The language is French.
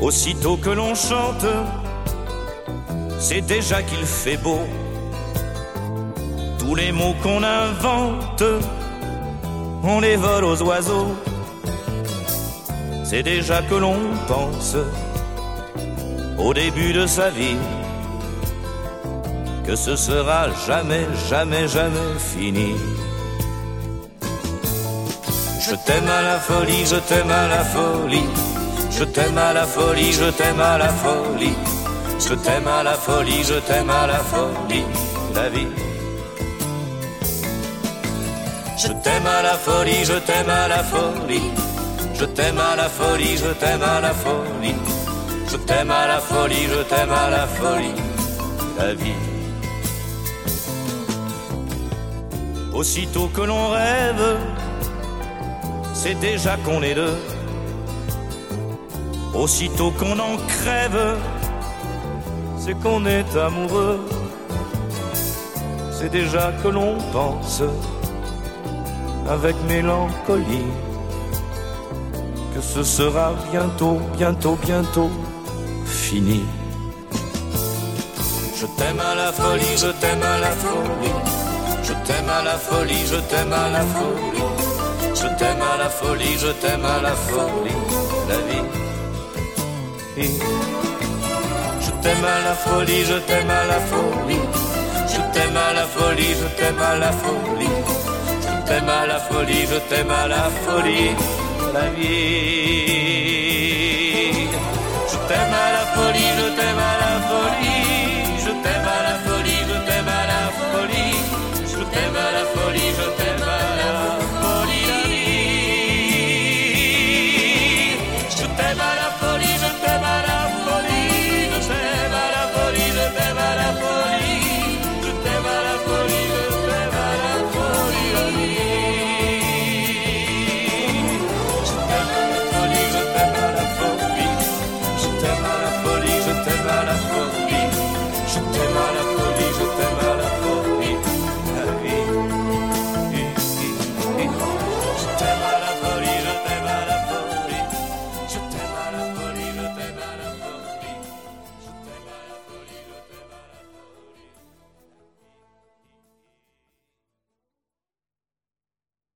Aussitôt que l'on chante, c'est déjà qu'il fait beau. Tous les mots qu'on invente, on les vole aux oiseaux. C'est déjà que l'on pense au début de sa vie que ce sera jamais, jamais, jamais fini. Je t'aime à la folie, je t'aime à la folie. Je t'aime à la folie, je t'aime à la folie. Je t'aime à la folie, je t'aime à la folie, la vie. Je t'aime à la folie, je t'aime à la folie. Je t'aime à la folie, je t'aime à la folie. Je t'aime à la folie, je t'aime à la folie, la vie. Aussitôt que l'on rêve, c'est déjà qu'on est deux. Aussitôt qu'on en crève, c'est qu'on est amoureux. C'est déjà que l'on pense avec mélancolie que ce sera bientôt, bientôt, bientôt fini. Je t'aime à la folie, je t'aime à la folie. Je t'aime à la folie, je t'aime à la folie. Je t'aime à la folie, je t'aime à la folie, la vie. Je t'aime à la folie, je t'aime à la folie. Je t'aime à la folie, je t'aime à la folie. Je t'aime à la folie, je t'aime à la folie, la vie. Je t'aime à la folie, je t'aime à la folie. Je t'aime à la folie, je t'aime à la folie. Je t'aime à la folie, je t'aime à la folie, la vie. Je t'aime à la folie.